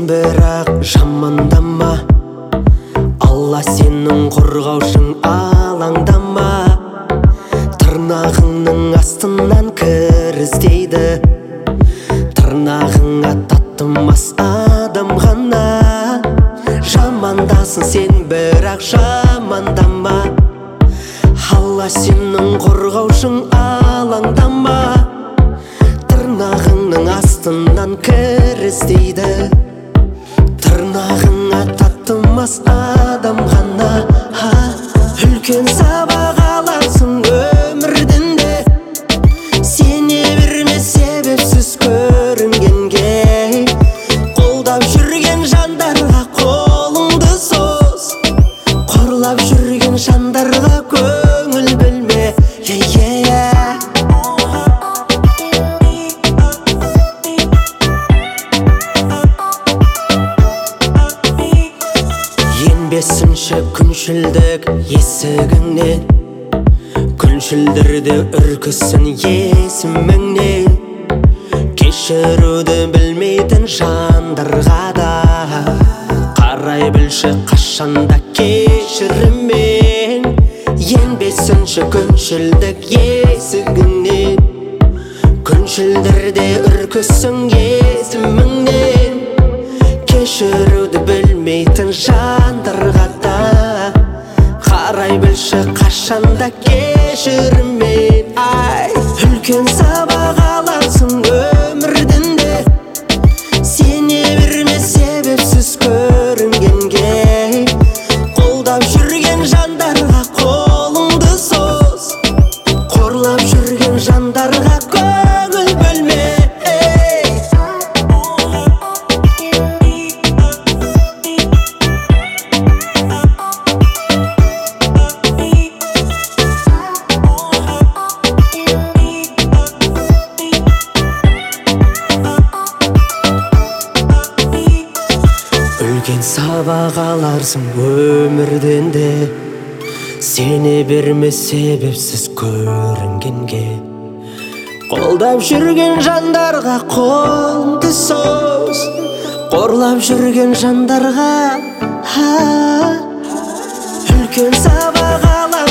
бірақ жамандама, Алла сенің қорғаушың, алаңдама. Тырнағыңның астынан кір іздейді, тырнағыңа татымас адам ғана. Жамандасын сен бірақ жамандама, Алла сенің қорғаушың, алаңдама. Тырнағыңның астынан кір іздейді, тырнағыңа татымас адам ғана. Үлкен сабақ аларсың өмірден де, сене берме себепсіз көрінгенге. Қолдап жүрген жандарға қолыңды соз, қорлап жүрген жандарға көңіл бөлме. Енбесінші күншілдік есігіңнен, күншілдірді үркісін есіміңнен. Кешіруді білмейтін жандарға да қарай білші қашанда кешіріммен. Енбесінші күншілдік есігіңнен, күншілдірді үркісін есіміңнен. Кешіруді білмейтін жандарға да қарай білші қашанда кешіріммен. Үлкен сабақ аларсың өмірден де, сене берме себепсіз көрінгенге. Қолдап жүрген жандарға қолыңды соз, қорлап жүрген жандарға көңіл бөлме. Үлкен сабақ аларсың өмірден де, сене берме себепсіз көрінгенге. Қолдап жүрген жандарға қолыңды соз, қорлап жүрген жандарға. Үлкен сабақ аларсың